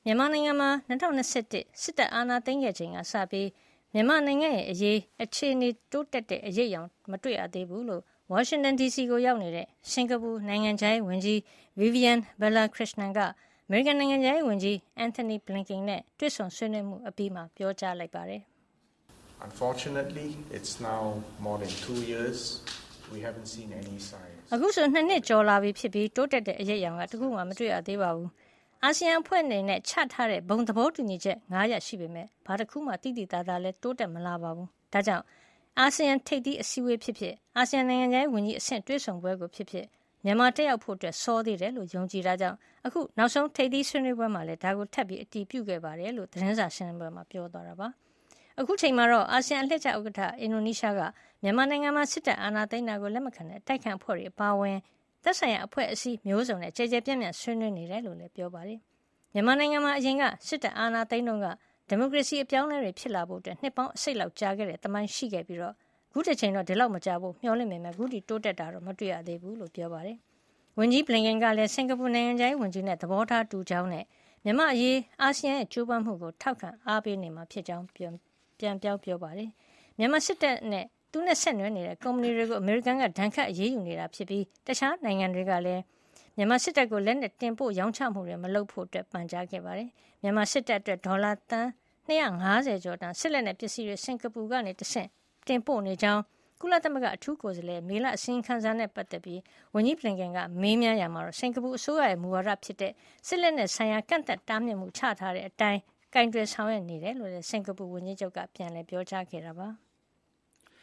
မြန်မာနိုင်ငံမှာ2021စစ်တပ်အာဏာသိမ်းခဲ့ချိန်ကစပြီးမြန်မာနိုင်ငံရဲ့အရေးအခြေအနေတိုးတက်တဲ့အရေးအယောင်မတွေ့ရသေးဘူးလို့ဝါရှင်တန် DC ကိုရောက်နေတဲ့စင်ကာပူနိုင်ငံခြားရေးဝန်ကြီး Vivian Balakrishnan ကအမေရိကန်နိုင်ငံခြားရေးဝန်ကြီး Antony Blinken နဲ့တွေ့ဆုံဆွေးနွေးမှုအပြီးမှာပြောကြားလိုက်ပါတယ်။ Unfortunately, it's now more than 2 years. We haven't seen any signs. အခုဆို2 နှစ်ကျော်လာပြီဖြစ်ပြီးတိုးတက်တဲ့အရေးအယောင်ကတခုမှမတွေ့ရသေးပါဘူး။အာဆီယံအဖွဲ့အနေနဲ့ချထားတဲ့ဘုံသဘောတူညီချက်9ရပ်ရှိပေမဲ့ဘာတစ်ခုမှတိတိသားသားလည်းတိုးတက်မလာပါဘူး။ဒါကြောင့်အာဆီယံထိပ်သီးအစည်းအဝေးဖြစ်ဖြစ်အာဆီယံနိုင်ငံခြားရေးဝန်ကြီးအဆင့်တွေ့ဆုံပွဲကိုဖြစ်ဖြစ်မြန်မာတက်ရောက်ဖို့အတွက်စောသေးတယ်လို့ယုံကြည်တာကြောင့်အခုနောက်ဆုံးထိပ်သီးဆွေးနွေးပွဲမှာလည်းဒါကိုထပ်ပြီးအတည်ပြုခဲ့ပါတယ်လို့သတင်းစာရှင်းလင်းပွဲမှာပြောသွားတာပါ။အခုချိန်မှာတော့အာဆီယံအလှည့်ကျဥက္ကဋ္ဌအင်ဒိုနီးရှားကမြန်မာနိုင်ငံမှာစစ်တပ်အာဏာသိမ်းတာကိုလက်မခံတဲ့တိုက်ခိုက်အဖွဲ့တွေအပါအဝင်သက်ဆိုင်ရာအဖွဲ့အစည်းမျိုးစုံနဲ့ကြည်ကြဲပြန့်ပြန့်ဆွေးနွေးနေတယ်လို့လည်းပြောပါတယ်။မြန်မာနိုင်ငံမှာအရင်ကစစ်တပ်အာဏာသိမ်းတော့ကဒီမိုကရေစီအပြောင်းအလဲတွေဖြစ်လာဖို့အတွက်နှစ်ပေါင်းအစိတ်လောက်ကြာခဲ့တဲ့တမိုင်းရှိခဲ့ပြီးတော့အခုတစ်ချိန်တော့ဒီလောက်မကြာဖို့မျှော်လင့်ပေမဲ့အခုထိတိုးတက်တာတော့မတွေ့ရသေးဘူးလို့ပြောပါတယ်။ဝန်ကြီးဘလင်ကန်ကလည်းစင်ကာပူနိုင်ငံခြားရေးဝန်ကြီးနဲ့သဘောထားတူကြောင်းနဲ့မြန်မာအရေးအာဆီယံရဲ့ကြိုးပမ်းမှုကိုထောက်ခံအားပေးနေမှာဖြစ်ကြောင်းပြန်ပြောပါတယ်။မြန်မာစစ်တပ်နဲ့သူနဲ့ဆက်နွယ်နေတဲ့ကုမ္ပဏီတွေကိုအမေရိကန်ကဒဏ်ခတ်အရေးယူနေတာဖြစ်ပြီးတခြားနိုင်ငံတွေကလည်းမြန်မာစစ်တပ်ကိုလက်နက်တင်ပို့ရောင်းချမှုတွေမလုပ်ဖို့အတွက်ပန်ကြားခဲ့ပါတယ်။မြန်မာစစ်တပ်အတွက်ဒေါ်လာသန်း250ကျော်တန်စစ်လက်နက်ပစ္စည်းတွေစင်ကာပူကနေတဆင့်တင်ပို့နေကြောင်းကုလသမဂ္ဂအထူးကိုယ်စားလှယ်မေလအစည်းအဝေးနဲ့ပတ်သက်ပြီးဝန်ကြီးဘလင်ကန်ကမေးမြန်းရမှာတော့စင်ကာပူအစိုးရရဲ့မူဝါဒဖြစ်တဲ့စစ်လက်နက်ဆိုင်ရာကန့်သက်တားမြစ်မှုချထားတဲ့အတိုင်းကင်တွယ်ဆောင်ရွက်နေတယ်လို့လည်းစင်ကာပူဝန်ကြီးချုပ်ကပြန်လည်ပြောကြားခဲ့တာပါ။